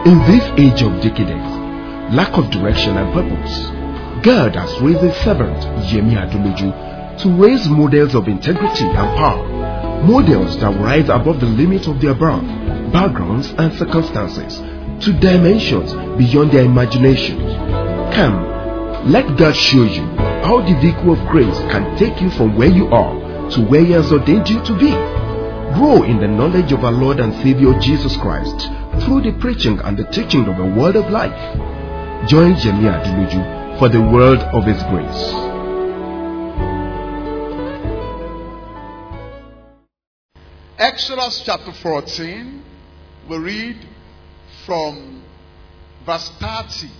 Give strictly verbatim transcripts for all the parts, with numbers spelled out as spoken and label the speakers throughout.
Speaker 1: In this age of decadence, lack of direction and purpose, God has raised a servant, Yemi Adoloju, to raise models of integrity and power, models that rise above the limits of their birth, backgrounds and circumstances, to dimensions beyond their imaginations. Come, let God show you how the vehicle of grace can take you from where you are to where He has ordained you to be. Grow in the knowledge of our Lord and Savior Jesus Christ through the preaching and the teaching of the Word of life. Join Yemi Adoloju for the Word of His grace.
Speaker 2: Exodus chapter fourteen, we read from verse thirty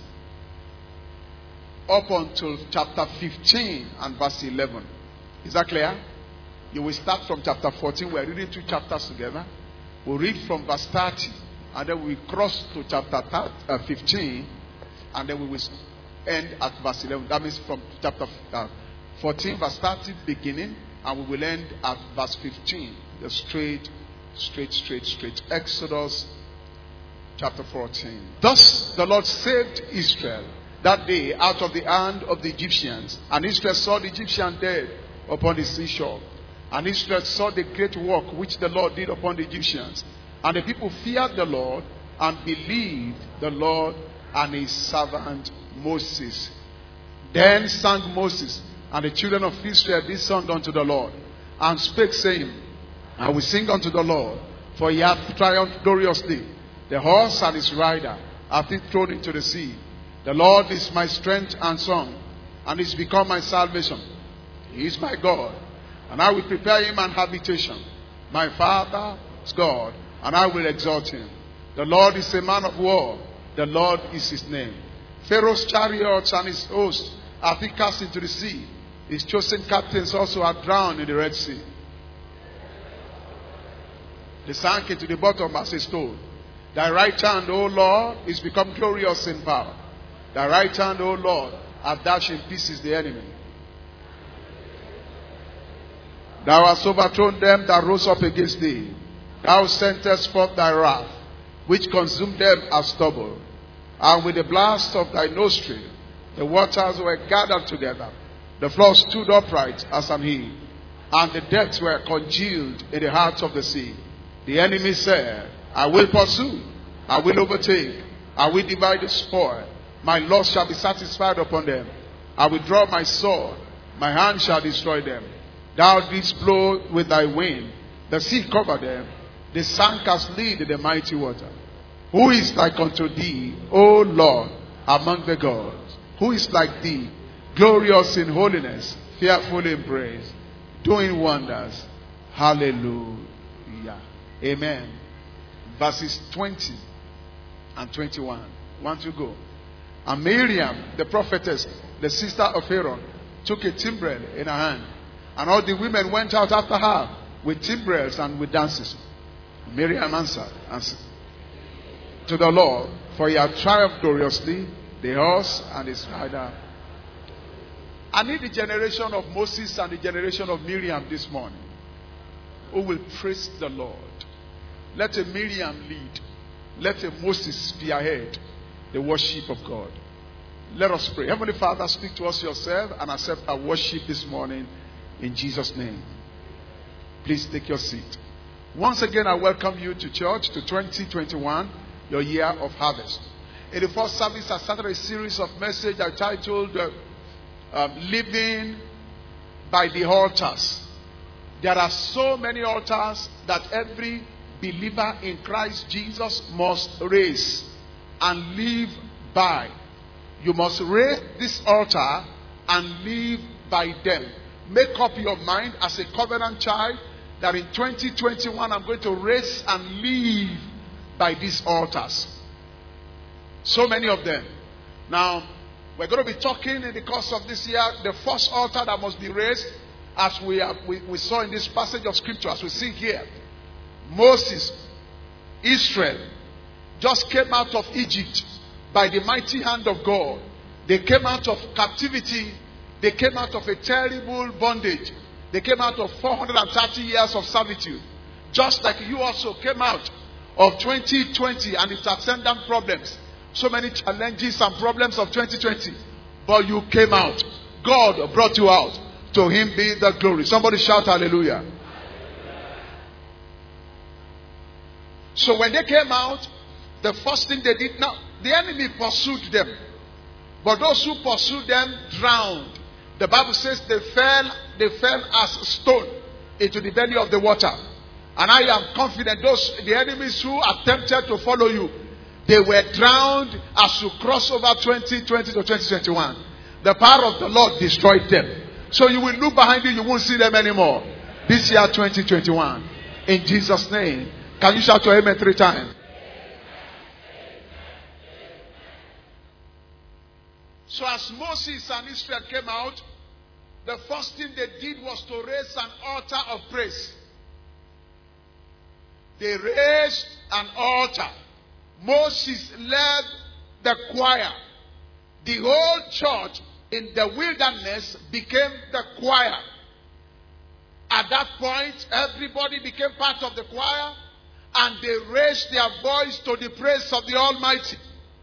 Speaker 2: up until chapter fifteen and verse eleven. Is that clear? You will start from chapter fourteen. We are reading two chapters together. We'll read from verse thirty, and then we cross to chapter fifteen, and then we will end at verse eleven. That means from chapter fourteen, verse thirty, beginning, and we will end at verse fifteen. The straight, straight, straight, straight. Exodus chapter fourteen. Thus the Lord saved Israel that day out of the hand of the Egyptians, and Israel saw the Egyptian dead upon the seashore. And Israel saw the great work which the Lord did upon the Egyptians. And the people feared the Lord and believed the Lord and his servant Moses. Then sang Moses and the children of Israel this song unto the Lord, and spake, saying, I will sing unto the Lord, for he hath triumphed gloriously. The horse and his rider hath he thrown into the sea. The Lord is my strength and song, and is become my salvation. He is my God, and I will prepare him an habitation, my Father's God, and I will exalt him. The Lord is a man of war, the Lord is his name. Pharaoh's chariots and his host hath he cast into the sea. His chosen captains also are drowned in the Red Sea. They sank into the bottom as a stone. Thy right hand, O Lord, is become glorious in power. Thy right hand, O Lord, hath dashed in pieces the enemy. Thou hast overthrown them that rose up against thee. Thou sentest forth thy wrath, which consumed them as stubble. And with the blast of thy nostril, the waters were gathered together. The floor stood upright as an hill, and the depths were congealed in the heart of the sea. The enemy said, I will pursue, I will overtake, I will divide the spoil. My loss shall be satisfied upon them. I will draw my sword, my hand shall destroy them. Thou didst blow with thy wind, the sea covered them. They sank as lead in the mighty water. Who is like unto thee, O Lord, among the gods? Who is like thee, glorious in holiness, fearful in praise, doing wonders? Hallelujah. Amen. Verses twenty and twenty-one. One to go. And Miriam, the prophetess, the sister of Aaron, took a timbrel in her hand. And all the women went out after her with timbrels and with dances. Miriam answered, answered to the Lord, for he had triumphed gloriously, the horse and his rider. I need the generation of Moses and the generation of Miriam this morning who will praise the Lord. Let a Miriam lead. Let a Moses spearhead the worship of God. Let us pray. Heavenly Father, speak to us yourself and accept our worship this morning in Jesus' name. Please take your seat. Once again, I welcome you to church, to twenty twenty-one, your year of harvest. In the first service, I started a series of messages I titled uh, um, Living by the Altars. There are so many altars that every believer in Christ Jesus must raise and live by. You must raise this altar and live by them. Make up your mind as a covenant child that in twenty twenty-one I'm going to raise and live by these altars. So many of them. Now, we're going to be talking in the course of this year, the first altar that must be raised, as we, have, we, we saw in this passage of scripture, as we see here. Moses, Israel, just came out of Egypt by the mighty hand of God. They came out of captivity. They came out of a terrible bondage. They came out of four hundred thirty years of servitude. Just like you also came out of twenty twenty and its attendant problems. So many challenges and problems of twenty twenty. But you came out. God brought you out. To him be the glory. Somebody shout hallelujah. So when they came out, the first thing they did, now the enemy pursued them. But those who pursued them drowned. The Bible says they fell, they fell as stone into the belly of the water. And I am confident those the enemies who attempted to follow you, they were drowned as you cross over twenty twenty to twenty twenty-one. The power of the Lord destroyed them. So you will look behind you, you won't see them anymore. This year twenty twenty-one. In Jesus' name. Can you shout your amen three times? So as Moses and Israel came out, the first thing they did was to raise an altar of praise. They raised an altar. Moses led the choir. The whole church in the wilderness became the choir. At that point, everybody became part of the choir, and they raised their voice to the praise of the Almighty.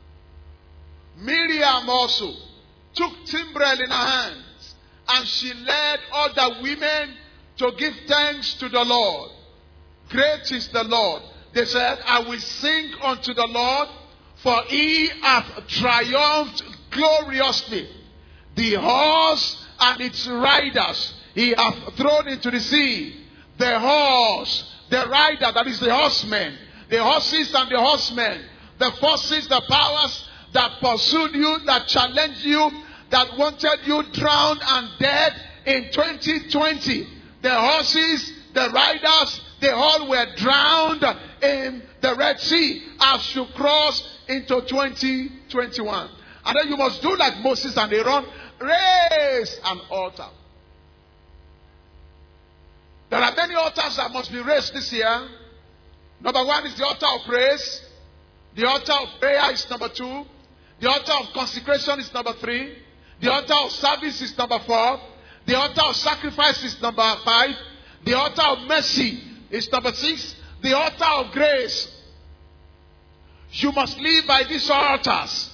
Speaker 2: Miriam also took timbrel in her hands, and she led other women to give thanks to the Lord. Great is the Lord. They said, I will sing unto the Lord, for he hath triumphed gloriously. The horse and its riders he hath thrown into the sea. The horse, the rider, that is the horseman, the horses and the horsemen, the forces, the powers that pursued you, that challenged you, that wanted you drowned and dead in twenty twenty. The horses, the riders, they all were drowned in the Red Sea as you cross into twenty twenty-one. And then you must do like Moses and Aaron, raise an altar. There are many altars that must be raised this year. Number one is the altar of praise. The altar of prayer is number two. The altar of consecration is number three. The altar of service is number four. The altar of sacrifice is number five. The altar of mercy is number six. The altar of grace. You must live by these altars.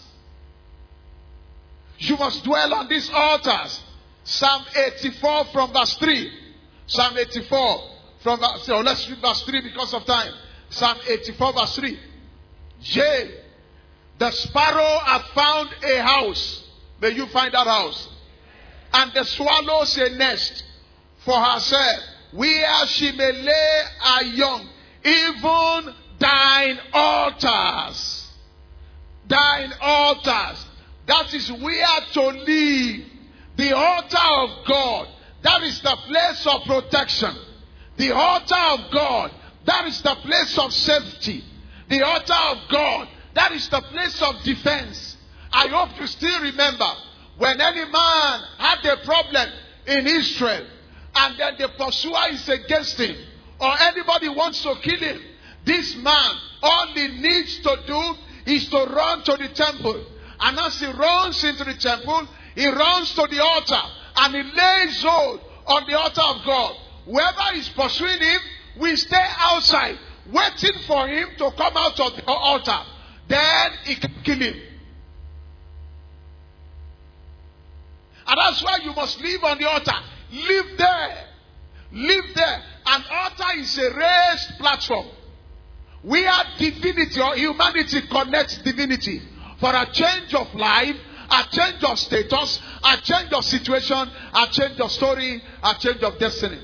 Speaker 2: You must dwell on these altars. Psalm eighty-four from verse three. Psalm eighty-four from verse, so let's read verse three because of time. Psalm eighty-four verse three. Yea, the sparrow hath found a house. May you find that house. And the swallows a nest for herself, where she may lay her young. Even thine altars. Thine altars. That is where to live. The altar of God. That is the place of protection. The altar of God. That is the place of safety. The altar of God. That is the place of defense. I hope you still remember when any man had a problem in Israel and then the pursuer is against him or anybody wants to kill him. This man, all he needs to do is to run to the temple. And as he runs into the temple, he runs to the altar and he lays hold on the altar of God. Whoever is pursuing him will stay outside, waiting for him to come out of the altar. Then he can kill him. And that's why you must live on the altar. Live there. Live there. An altar is a raised platform where divinity or humanity connects divinity for a change of life, a change of status, a change of situation, a change of story, a change of destiny.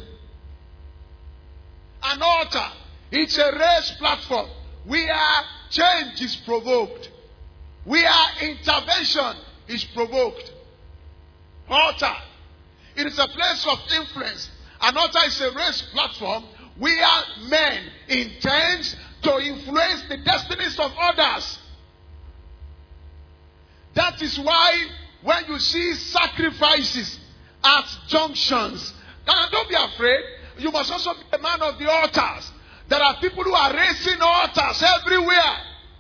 Speaker 2: An altar, it's a raised platform where change is provoked, where intervention is provoked. Altar, it is a place of influence. An altar is a raised platform where men intend to influence the destinies of others. That is why when you see sacrifices at junctions, and don't be afraid, you must also be a man of the altars. There are people who are raising altars everywhere.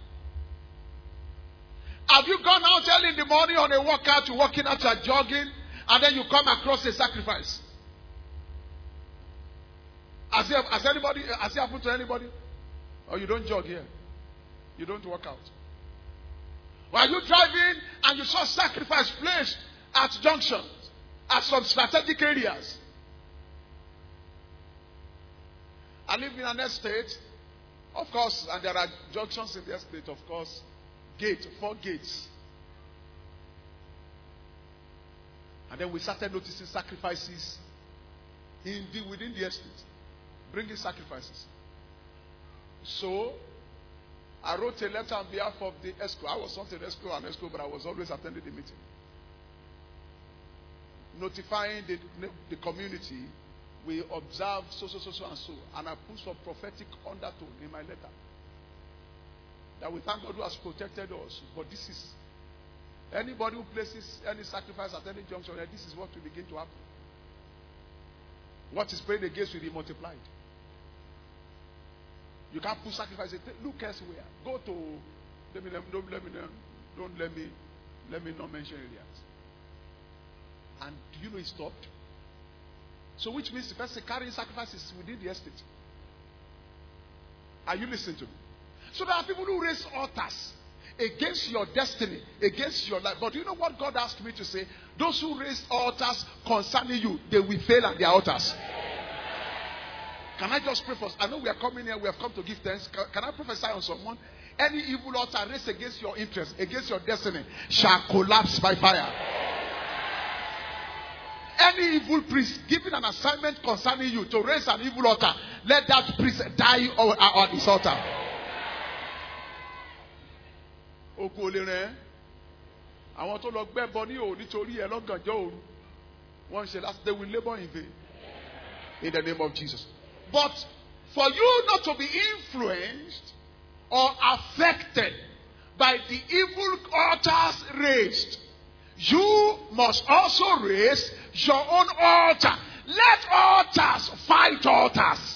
Speaker 2: Have you gone out early in the morning on a workout, you're walking out, you're jogging, and then you come across a sacrifice? Has it, has anybody, has it happened to anybody? Or you don't jog here. You don't work out. Or are you driving and you saw sacrifice placed at junctions, at some strategic areas? I live in an estate, of course, and there are junctions in the estate, of course. Gate, four gates. And then we started noticing sacrifices in the, within the estate, bringing sacrifices. So, I wrote a letter on behalf of the ESCO. I was not an ESCO and ESCO, but I was always attending the meeting. Notifying the, the community, we observe so, so, so, so, and so. And I put some prophetic undertone in my letter. That we thank God who has protected us. But this is, anybody who places any sacrifice at any junction, this is what will begin to happen. What is prayed against will be multiplied. You can't put sacrifice. Look elsewhere. Go to, let me, don't let me, don't let me, let me not mention areas. And do you know it stopped? So which means the person carrying sacrifices within the estate. Are you listening to me? So there are people who raise altars against your destiny, against your life. But do you know what God asked me to say? Those who raise altars concerning you, they will fail at their altars. Can I just pray for us? I know we are coming here, we have come to give thanks. Can, can I prophesy on someone? Any evil altar raised against your interest, against your destiny, shall collapse by fire. Any evil priest given an assignment concerning you to raise an evil altar, let that priest die on, on his altar. Àwọn tó lọ gbẹ́bọ ní òní nítorí ẹ lọ́gànjọ́ òru. Wọ́n ṣe that they will labor in vain. In the name of Jesus. But for you not to be influenced or affected by the evil altars raised, you must also raise your own altar. Let altars fight altars.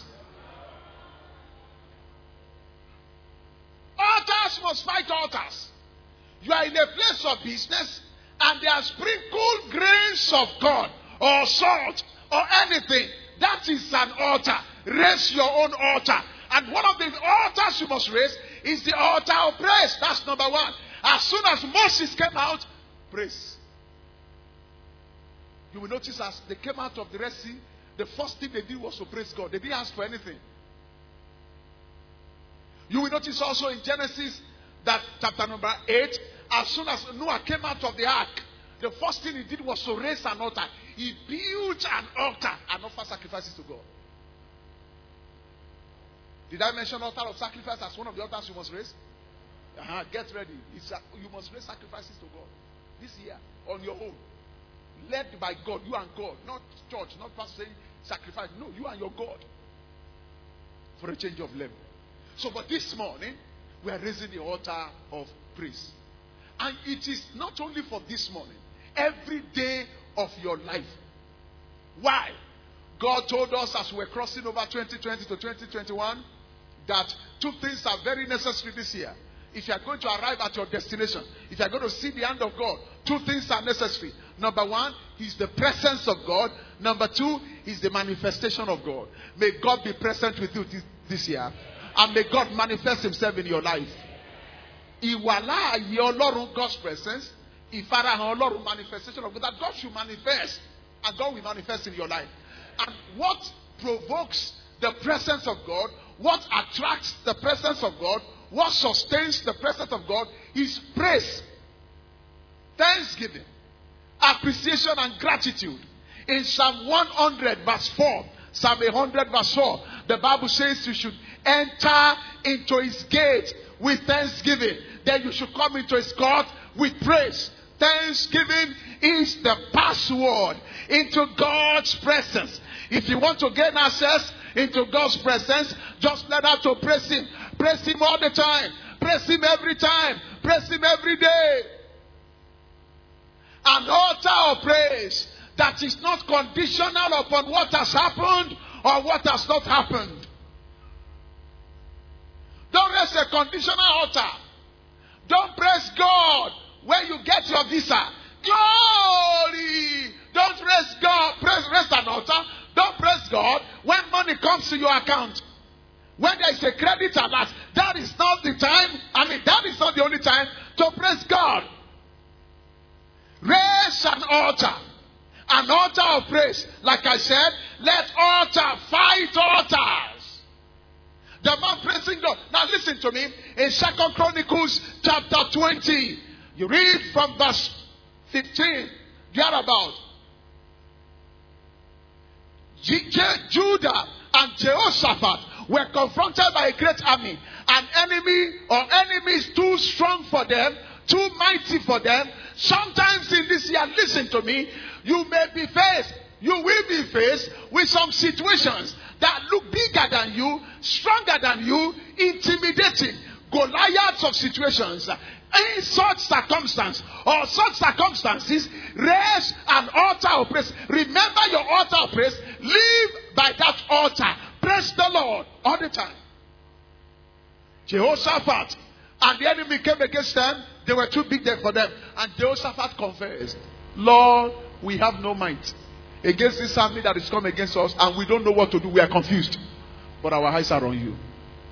Speaker 2: Altars must fight altars. You are in a place of business and they are sprinkled grains of God or salt or anything. That is an altar. Raise your own altar. And one of the altars you must raise is the altar of praise. That's number one. As soon as Moses came out, praise. You will notice as they came out of the Red Sea, the first thing they did was to praise God. They didn't ask for anything. You will notice also in Genesis that chapter number eight, as soon as Noah came out of the ark, the first thing he did was to raise an altar. He built an altar and offered sacrifices to God. Did I mention altar of sacrifice as one of the altars you must raise? Uh-huh. Get ready. It's a, you must raise sacrifices to God this year on your own. Led by God, you and God, not church, not pastor saying sacrifice. No, you and your God for a change of level. So, but this morning we are raising the altar of praise, and it is not only for this morning, every day of your life. Why? God told us as we're crossing over twenty twenty to twenty twenty-one that two things are very necessary this year. If you are going to arrive at your destination, if you are going to see the hand of God, two things are necessary. Number one is the presence of God. Number two is the manifestation of God. May God be present with you this, this year. And may God manifest himself in your life. Ìwàláàyè Ọlọ́run, God's presence. Ìfarahàn Ọlọ́run, manifestation of God. That God should manifest. And God will manifest in your life. And what provokes the presence of God, what attracts the presence of God, what sustains the presence of God is praise, thanksgiving, appreciation and gratitude. In Psalm one hundred verse four, Psalm one hundred verse four, the Bible says you should enter into his gate with thanksgiving. Then you should come into his court with praise. Thanksgiving is the password into God's presence. If you want to gain access into God's presence, just learn how to praise him. Praise him all the time. Praise him every time. Praise him every day. An altar of praise that is not conditional upon what has happened or what has not happened. Don't raise a conditional altar. Don't praise God when you get your visa. Glory! Don't praise God. Praise, raise an altar. Don't praise God when money comes to your account. When there is a credit alert, that is not the time. I mean, that is not the only time to praise God. Raise an altar. An altar of praise. Like I said, let altar fight altars. The man praising God. Now listen to me. In Second Chronicles chapter twenty, you read from verse fifteen, thereabout. Judah and Jehoshaphat were confronted by a great army. An enemy or enemies too strong for them, too mighty for them. Sometimes in this year, listen to me, you may be faced, you will be faced with some situations that look bigger than you, stronger than you, intimidating, Goliaths of situations. In such circumstance or such circumstances, raise an altar of praise. Remember your altar of praise. Live by that altar. Praise the Lord all the time. Jehoshaphat and the enemy came against them. They were too big there for them. And Jehoshaphat confessed, Lord, we have no might against this army that is come against us, and we don't know what to do. We are confused. But our eyes are on you.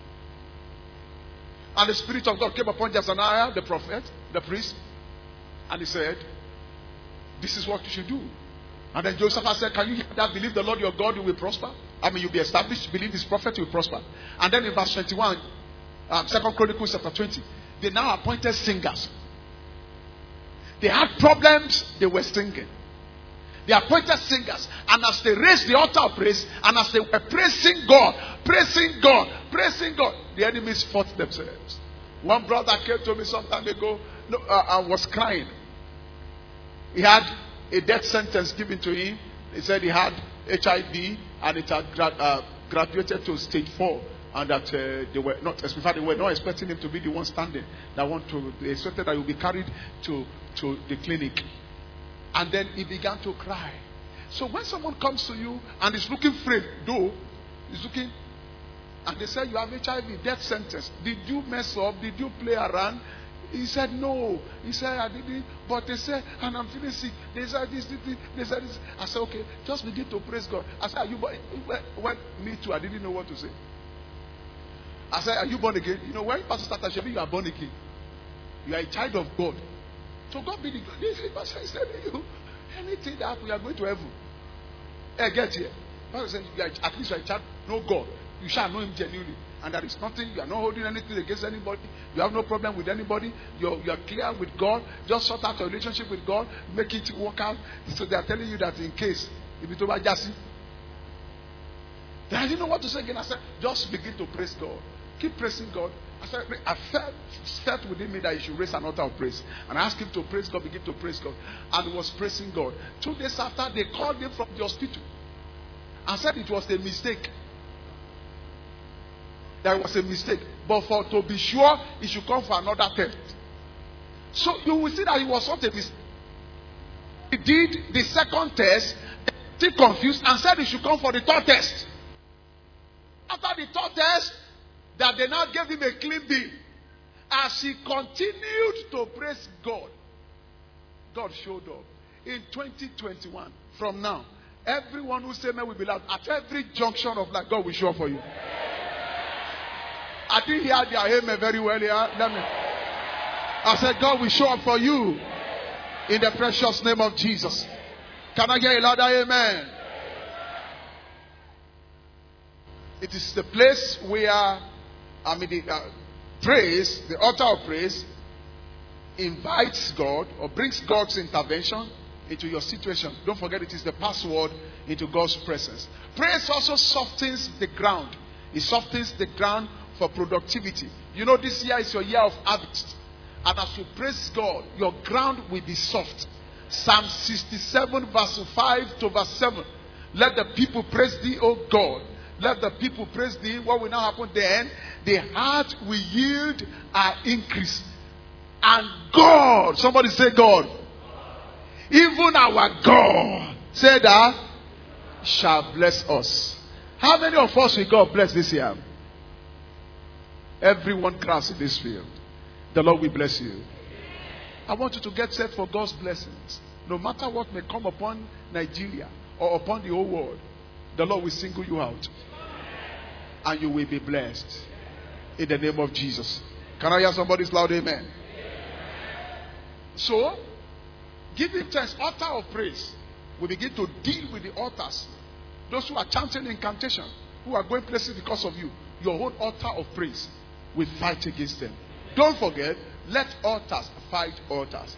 Speaker 2: And the Spirit of God came upon Jezaniah, the prophet, the priest, and he said, this is what you should do. And then Joseph said, can you hear that? Believe the Lord your God, you will prosper. I mean, you'll be established. Believe this prophet, you will prosper. And then in verse twenty-one, um, Second Chronicles chapter twenty, they now appointed singers. They had problems, they were singing. They appointed singers, and as they raised the altar of praise, and as they were praising God, praising God, praising God, the enemies fought themselves. One brother came to me some time ago, no, uh, and was crying. He had a death sentence given to him. He said he had H I V, and it had gra- uh, graduated to stage four, and that uh, they were not, in fact, they were not expecting him to be the one standing. That want to, they expected that he would be carried to to the clinic. And then he began to cry. So when someone comes to you and is looking frail, though, he's looking, and they say you have H I V, death sentence. Did you mess up? Did you play around? He said no. He said I didn't. But they said, and I'm feeling sick. They said this, this, this. They said this. I said okay, just begin to praise God. I said, are you born? Well, me too. I didn't know what to say. I said, are you born again? You know, when Pastor started sharing, you are born again. You are a child of God. So God be the God. This pastor is telling you, anything that happens, you are going to heaven. Hey, get here. Pastor said, you are, at least you are a child, know God. You shall know Him genuinely. And there is nothing, you are not holding anything against anybody. You have no problem with anybody. You're, you are clear with God. Just sort out your relationship with God. Make it work out. So they are telling you that in case, if it over Jassy. Then I didn't know what to say again. I said, just begin to praise God. Keep praising God. I said, I felt, felt within me that you should raise an altar of praise. And I asked him to praise God, begin to praise God. And he was praising God. Two days after, they called him from the hospital and said it was a mistake. That was a mistake. But for to be sure, he should come for another test. So you will see that he was not a mistake. He did the second test, still confused, and said he should come for the third test. After the third test, that they now gave him a clean bill. As he continued to praise God, God showed up. In twenty twenty-one, from now, everyone who say amen will be loud. At every junction of life, God will show up for you. I didn't hear their amen very well here. Let me. I said, God will show up for you. In the precious name of Jesus. Can I get a louder amen? It is the place where I mean, the uh, praise, the altar of praise, invites God or brings God's intervention into your situation. Don't forget, it is the password into God's presence. Praise also softens the ground. It softens the ground for productivity. You know, this year is your year of harvest. And as you praise God, your ground will be soft. Psalm sixty-seven, verse five to verse seven. Let the people praise thee, O God. Let the people praise thee. What will now happen then? The heart will yield our increase. And God, somebody say God. Even our God, say that, shall bless us. How many of us will God bless this year? Everyone cries in this field. The Lord will bless you. I want you to get set for God's blessings. No matter what may come upon Nigeria or upon the whole world, the Lord will single you out. and you will be blessed. In the name of Jesus. Can I hear somebody's loud amen? So, giving thanks, altar of praise. We begin to deal with the altars. Those who are chanting incantation, who are going places because of you. Your whole altar of praise will fight against them. Don't forget, let altars fight altars.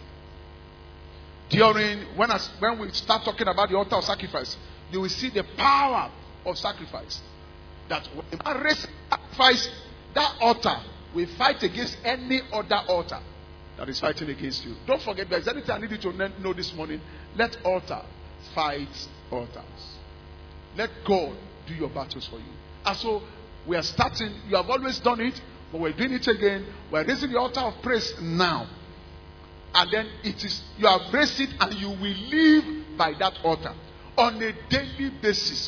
Speaker 2: During, when, I, when we start talking about the altar of sacrifice, you will see the power of sacrifice. That when I raise sacrifice, that altar will fight against any other altar that is fighting against you. Don't forget, there's anything I need you to know this morning. Let altar fight altars. Let God do your battles for you. And so, we are starting. You have always done it, but we're doing it again. We're raising the altar of praise now. And then it is, you have raised it and you will live by that altar. On a daily basis.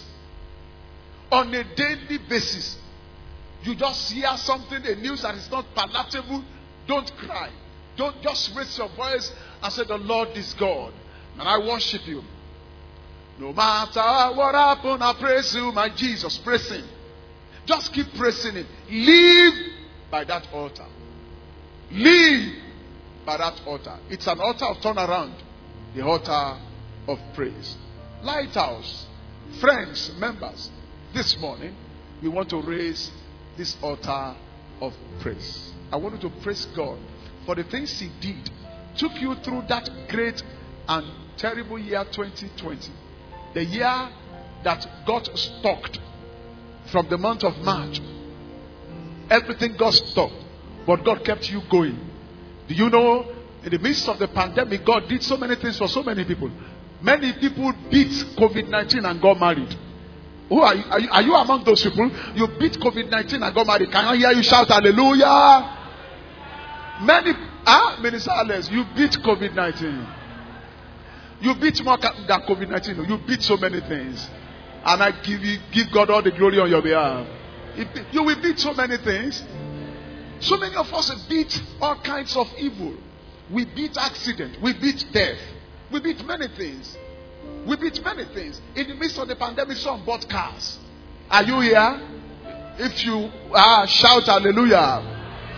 Speaker 2: On a daily basis. You just hear something, a news that is not palatable. Don't cry. Don't just raise your voice and say, the Lord is God. And I worship you. No matter what happens, I praise you, my Jesus. Praise him. Just keep praising him. Live by that altar. Live by that altar. It's an altar of turnaround. The altar of praise. Lighthouse, friends, members, this morning, we want to raise this altar of praise. I want you to praise God for the things he did. Took you through that great and terrible year twenty twenty. The year that got stopped from the month of March. Everything got stopped, but God kept you going. Do you know, in the midst of the pandemic, God did so many things for so many people. Many people beat COVID nineteen and got married. Who are you? Are you, are you among those people? You beat COVID nineteen and got married. Can I hear you shout hallelujah? Many, ah, Minister Alex, you beat COVID nineteen. You beat more than COVID nineteen. You beat so many things. And I give you, give God all the glory on your behalf. You will beat so many things. So many of us beat all kinds of evil. We beat accident. We beat death. We beat many things. We beat many things. In the midst of the pandemic, some bought cars. Are you here? If you ah, shout hallelujah.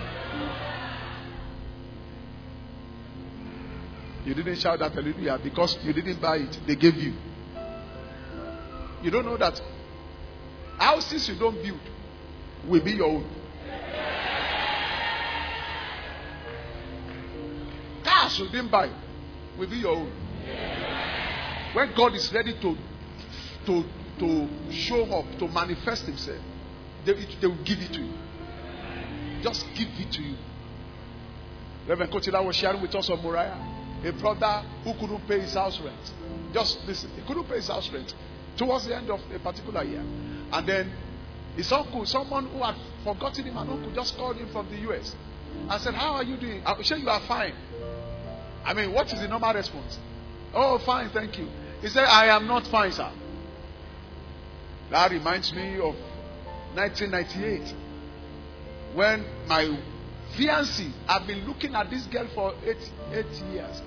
Speaker 2: You didn't shout that hallelujah because you didn't buy it. They gave you. You don't know that houses you don't build will be your own. Cars you didn't buy will be your own. When God is ready to to to show up, to manifest himself, they, they will give it to you. Just give it to you. Reverend Kotila was sharing with us on Moriah, a brother who couldn't pay his house rent. Just listen, he couldn't pay his house rent towards the end of a particular year. And then his uncle, someone who had forgotten him, an uncle just called him from the U S and said, how are you doing? I'm sure you are fine. I mean, what is the normal response? Oh, fine, thank you. He said, I am not fine, sir. That reminds me of nineteen ninety-eight, when my fiancée had been looking at this girl for eight, eight years.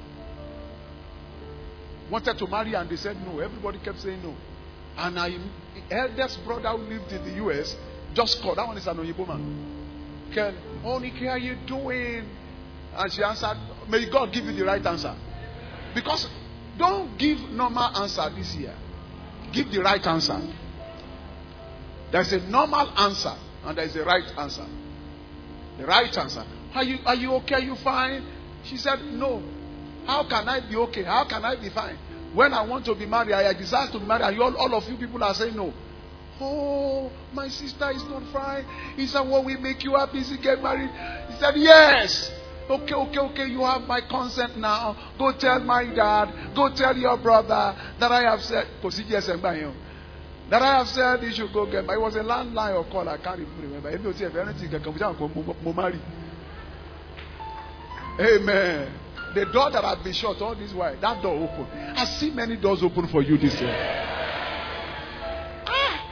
Speaker 2: Wanted to marry and they said no. Everybody kept saying no. And my eldest brother who lived in the U S just called. That one is an Oyibo man. Ken, oh, Nikki, how are you doing? And she answered, may God give you the right answer. Because don't give normal answer this year. Give the right answer. There's a normal answer and there's a right answer. The right answer. Are you are you okay? Are you fine? She said, no. How can I be okay? How can I be fine? When I want to be married, I desire to be married, and all, all of you people are saying no. Oh, my sister is not fine. He said, what will make you happy is to get married? He said, yes. Okay, okay, okay, you have my consent now. Go tell my dad. Go tell your brother that I have said. That I have said you should go get married. It was a landline or call. I can't even remember. If you have anything, you can come marry. Amen. The door that had been shut all this while, that door open. I see many doors open for you this year. Ah,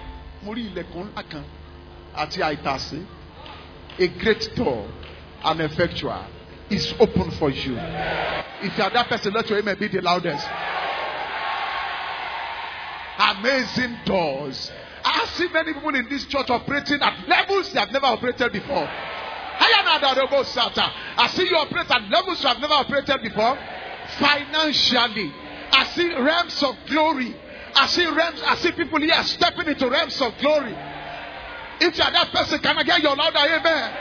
Speaker 2: a great door, an effectual, is open for you. If you are that person, let your amen be the loudest. Amazing doors. I see many people in this church operating at levels they have never operated before. I see you operate at levels you have never operated before. Financially, I see realms of glory. I see realms. I see people here stepping into realms of glory. If you are that person, can I get your louder amen?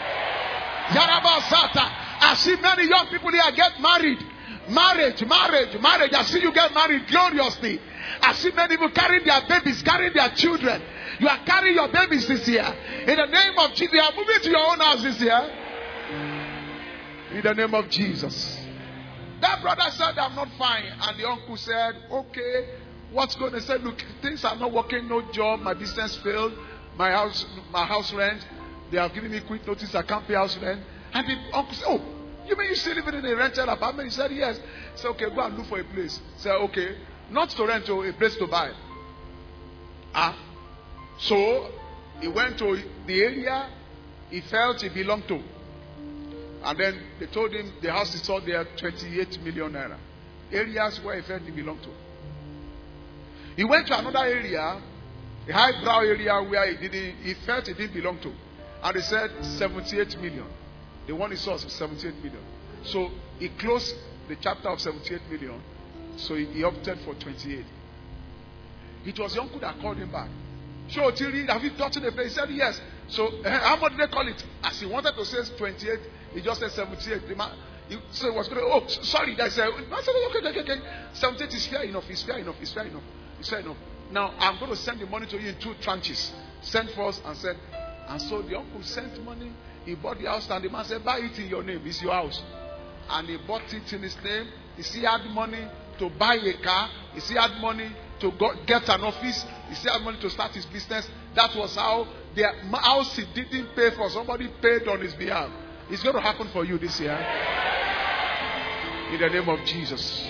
Speaker 2: I see many young people here get married. Marriage, marriage, marriage. I see you get married gloriously. I see many people carrying their babies, carrying their children. You are carrying your babies this year. In the name of Jesus, you are moving to your own house this year. In the name of Jesus. That brother said, I'm not fine. And the uncle said, okay, what's going to say? Look, things are not working, no job, my business failed, my house, my house rent. They have given me quick notice, I can't pay house rent. And the uncle said, oh, you mean you're still living in a rented apartment? He said, yes. He said, okay, go and look for a place. He said, okay, not to rent, to a place to buy. Ah. So, he went to the area he felt he belonged to. And then they told him the house is sold there twenty-eight million naira. Areas where he felt he belonged to. He went to another area, a highbrow area where he didn't, he felt he didn't belong to. And they said seventy-eight million. The one he saw was seventy-eight million. So he closed the chapter of seventy-eight million. So he, he opted for twenty-eight. It was the uncle that called him back. Sure, have you gotten a place? He said yes. So uh, how much did they call it? As he wanted to say twenty-eight, he just said seventy-eight. The man, he said, was going to, oh, sorry. I said, I said, okay, okay, okay. seventy-eight is fair enough. It's fair enough. It's fair enough. It's fair enough. Now, I'm going to send the money to you in two tranches. Send first and send. And so the uncle sent money. He bought the house and the man said, buy it in your name. It's your house. And he bought it in his name. He still had money to buy a car. He still had money to go, get an office. He still had money to start his business. That was how the house he didn't pay for, somebody paid on his behalf. It's going to happen for you this year. In the name of Jesus.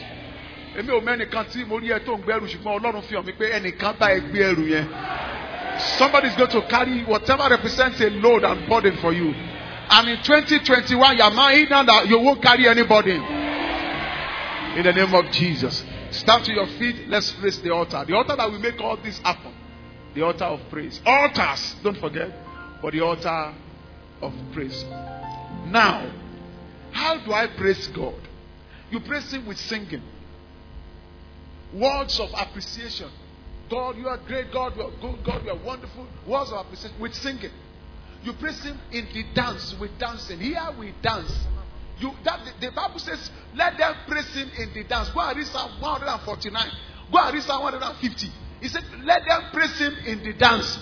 Speaker 2: Somebody's going to carry whatever represents a load and burden for you. And in twenty twenty-one, you're married now that you won't carry anybody. In the name of Jesus. Stand to your feet. Let's raise the altar. The altar that will make all this happen. The altar of praise. Altars, don't forget. But the altar of praise. Now, how do I praise God? You praise Him with singing. Words of appreciation. God, you are great. God, you are good. God, you are wonderful. Words of appreciation with singing. You praise Him in the dance with dancing. Here we dance. You that the, the Bible says, let them praise Him in the dance. Go and read Psalm one forty-nine. Go and read Psalm one fifty. He said, let them praise Him in the dance.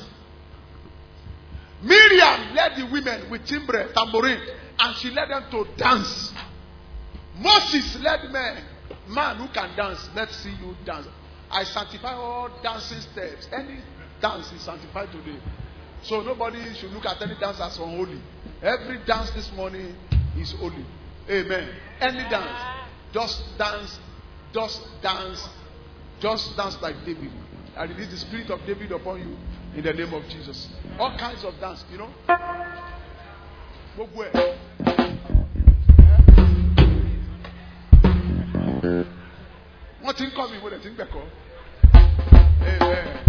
Speaker 2: Miriam led the women with timbre, tambourine, and she led them to dance. Moses led men. Man who can dance, let's see you dance. I sanctify all dancing steps. Any dance is sanctified today. So nobody should look at any dance as unholy. Every dance this morning is holy. Amen. Any dance. Just dance. Just dance. Just dance like David. I release the spirit of David upon you in the name of Jesus. All kinds of dance, you know. Go where? What thing coming with a thing back on? Amen.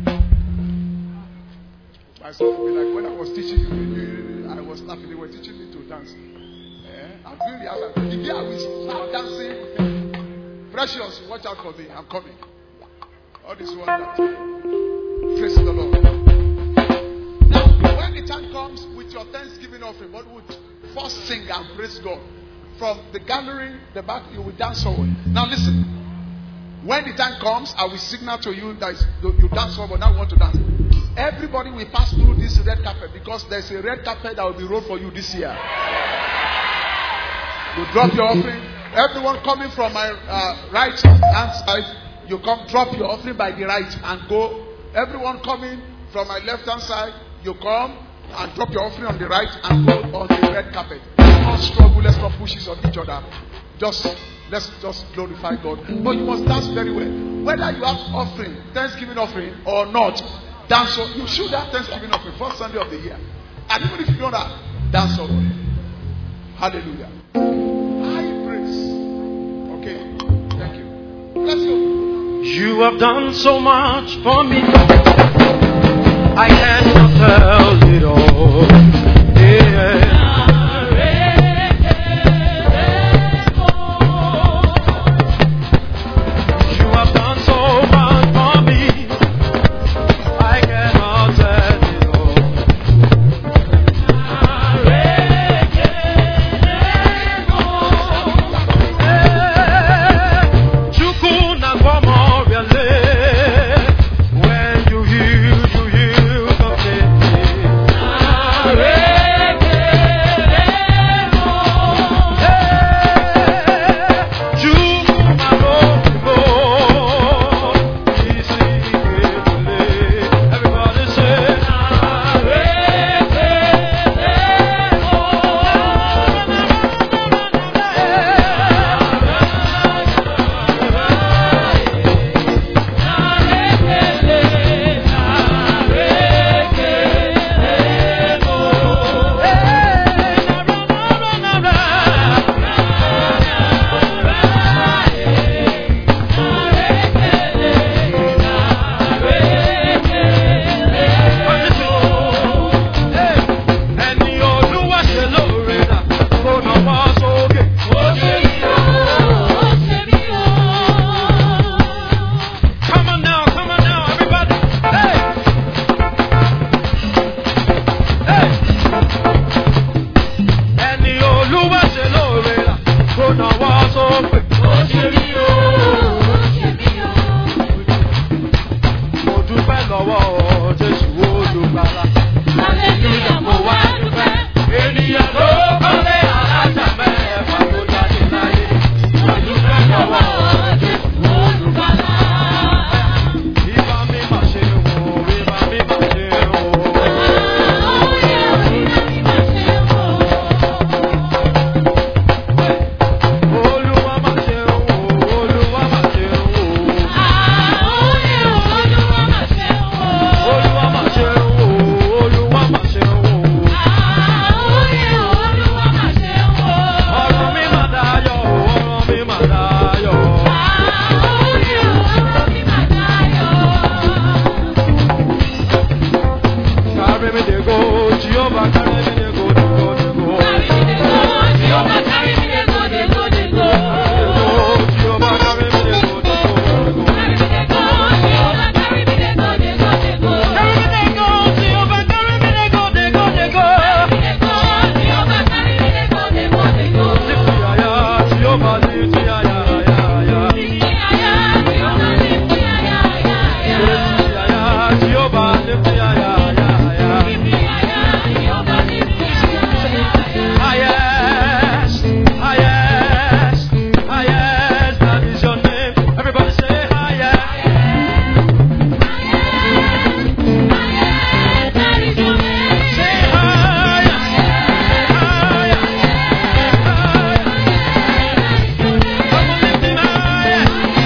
Speaker 2: My son will be like, when I was teaching you, I was laughing. They were teaching me to dance. I'm really out. If you will start dancing, precious, watch out for me. I'm coming. All this one. That, praise the Lord. Now, when the time comes with your Thanksgiving offering, what would first sing and praise God? From the gallery, the back, you will dance forward. Now listen. When the time comes, I will signal to you that you dance forward. Now you want to dance. Everybody will pass through this red carpet because there's a red carpet that will be rolled for you this year. You drop your offering. Everyone coming from my uh, right hand side, you come drop your offering by the right and go. Everyone coming from my left hand side, you come and drop your offering on the right and go on the red carpet. Let's not struggle. Let's not push it on each other. Just let's just glorify God. But you must dance very well. Whether you have offering, Thanksgiving offering or not, dance. You should have Thanksgiving offering first Sunday of the year. And even if you don't have, dance over. Hallelujah. High praise. Okay. Thank you. Let's go.
Speaker 3: You have done so much for me. I cannot tell it all. Yeah. You have done so much for me. I cannot tell it all. Chukuna Gomoriale. When you heal, you heal completely. Everybody say, come on now, come on now, everybody. Hey! Hey! Ẹni Olúwa ṣe lóore là, kó nawọ́ sókè. Mo dúpẹ́ lọ́wọ́ Jésù Olùgbàlà. Mo wá dúpẹ́. Ènìyàn ló kọ́lé alájà mẹ́fà tó jáde láyé. Mo dúpẹ́ lọ́wọ́ Jésù Olùgbàlà. Ìbá mi máa ṣe wò, ìbá mi máa ṣe wò. Olúwa máa ṣe wò, Olúwa máa ṣe wò. Olúwa máa ṣe wò, Olúwa máa ṣe wò. Ọ̀rọ̀ mi máa dayọ̀, ọ̀rọ̀ mi máa dayọ̀. Carry me dey go, Jehovah carry me dey go, dey go, dey go. Jehovah carry me dey go, dey go, dey go. Jehovah carry me dey go, dey go, dey go. Carry me dey go, Jehovah carry me dey go, dey go, dey go. Carry me dey go, Jehovah carry me dey go, dey go, dey go. Lift me higher, Jehovah lift me higher, higher, higher. Lift me higher, Jehovah lift me higher, higher, higher. Highest, highest, highest, that is your name. Everybody say highest. Say highest, highest, highest. Come on, lift him higher.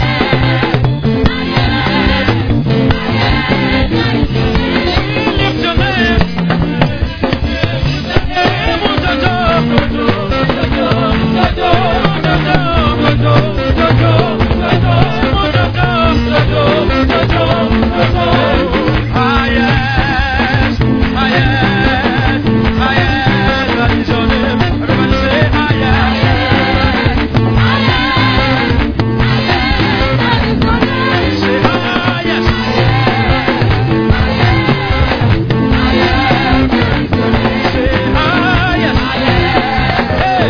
Speaker 3: Lift your name. Highest, highest, highest, that is your name. Everybody say highest. Say highest. Say highest. Hey.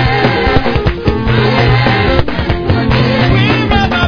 Speaker 3: We never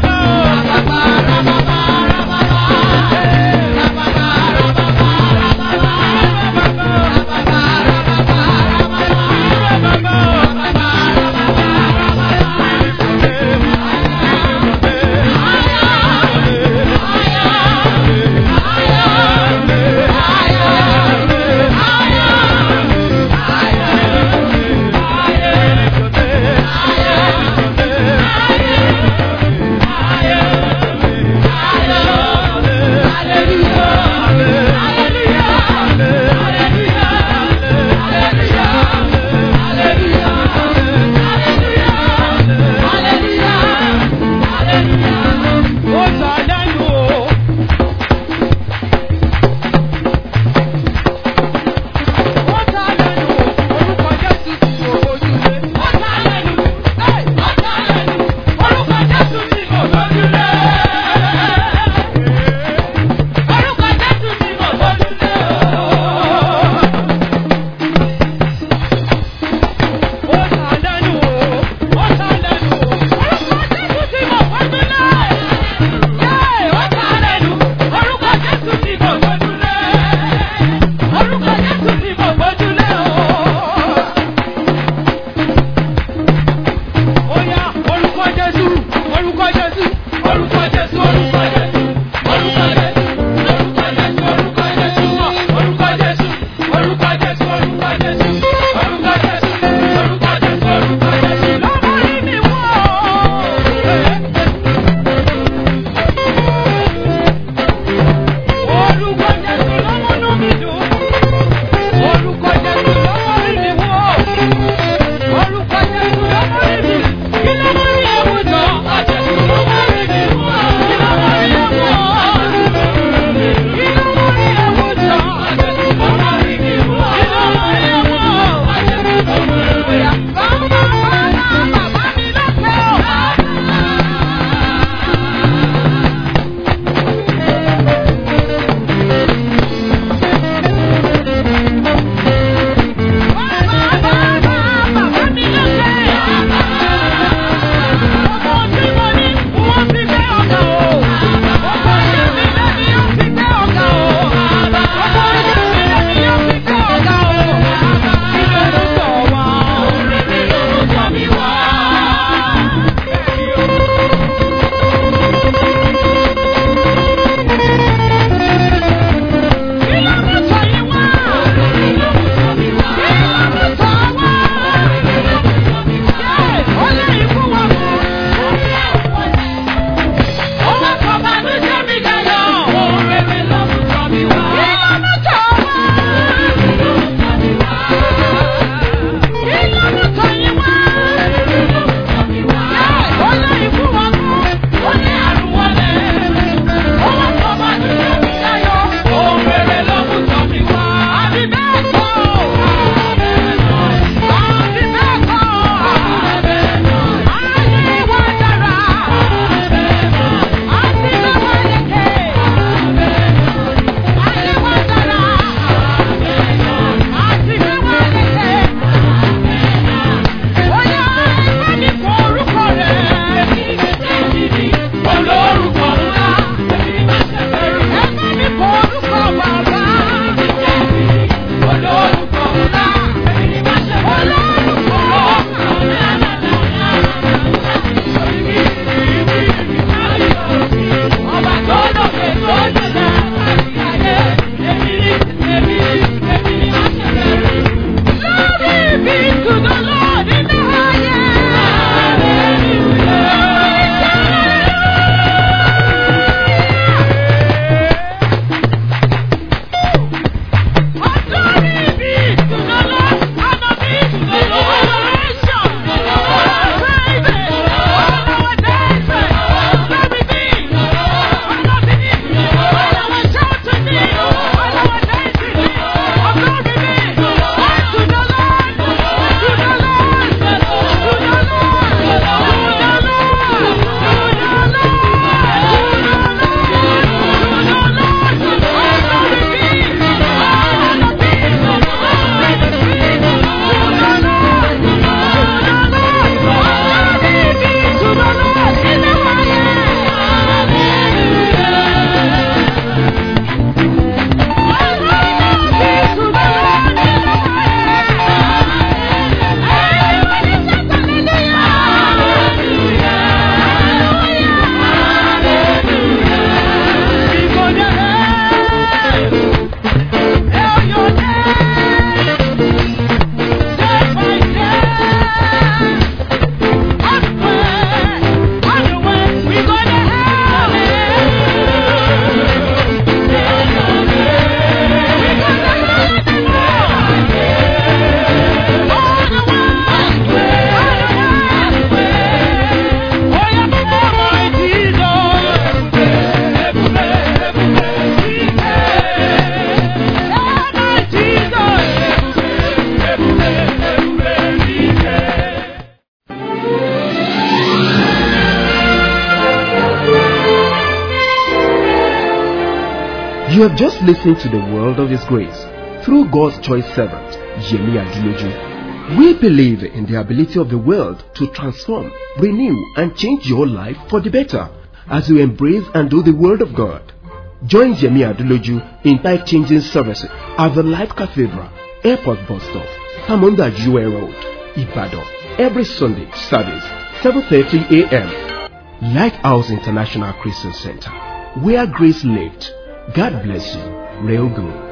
Speaker 1: You have just listened to the World of His Grace through God's choice servant, Yemi Aduloju. We believe in the ability of the world to transform, renew and change your life for the better as you embrace and do the Word of God. Join Yemi Aduloju in life-changing services at the Life Cathedral, Airport Bus Stop, Samonda Jue Road, Ibadan, every Sunday service, seven thirty a m Lighthouse International Christian Center, where grace lived. God bless you. Real good.